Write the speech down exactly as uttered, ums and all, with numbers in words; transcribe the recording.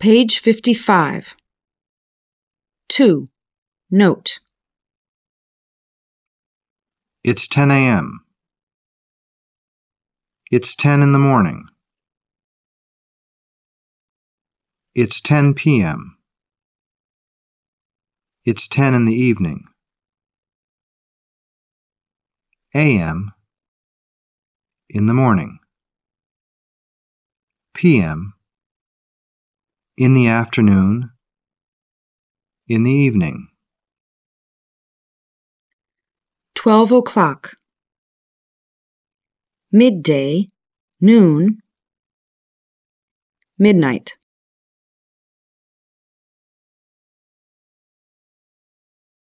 Page fifty-five. two. Note. It's ten a m It's ten in the morning. It's ten p m It's ten in the evening. A M In the morning. P M In the afternoon. In the evening. twelve o'clock. Midday, noon, midnight.